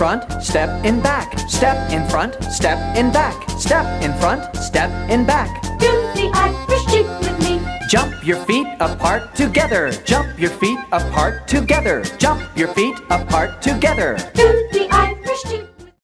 front, step in back. Step in front, step in back. Step in front, step in back. Do the Irish jig with me. Jump your feet apart together. Jump your feet apart together. Jump your feet apart together. Do the Irish jig.